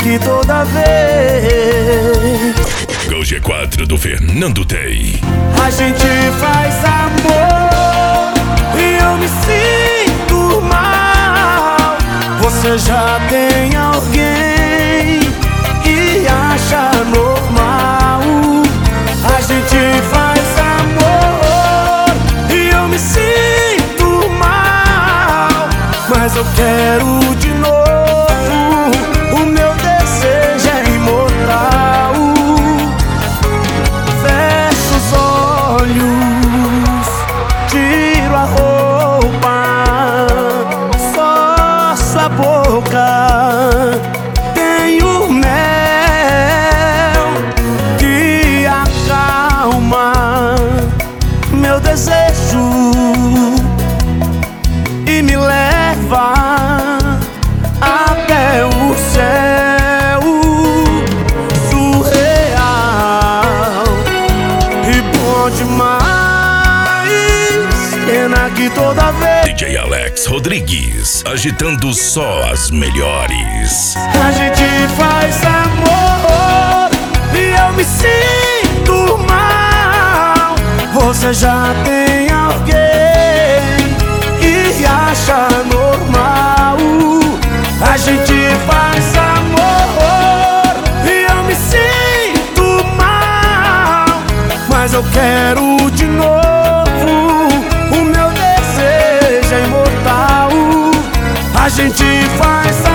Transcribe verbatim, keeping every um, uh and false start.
aqui toda vez. O G quatro do Fernando Tey. A gente faz amor e eu me sinto mal. Você já tem alguém e acha normal. A gente faz amor e eu me sinto mal, mas eu quero de novo. O meu desejo é imortal. Fecho os olhos, tiro a roupa, só sua boca tem o mel que acalma meu desejo e me leva até o céu surreal e bom demais, pena aqui toda vez. D J Alex Rodrigues, agitando só as melhores. A gente faz amor e eu me sinto mal. Você já tem alguém e acha normal. A gente faz amor e eu me sinto mal, mas eu quero de novo. O meu desejo é imortal. A gente faz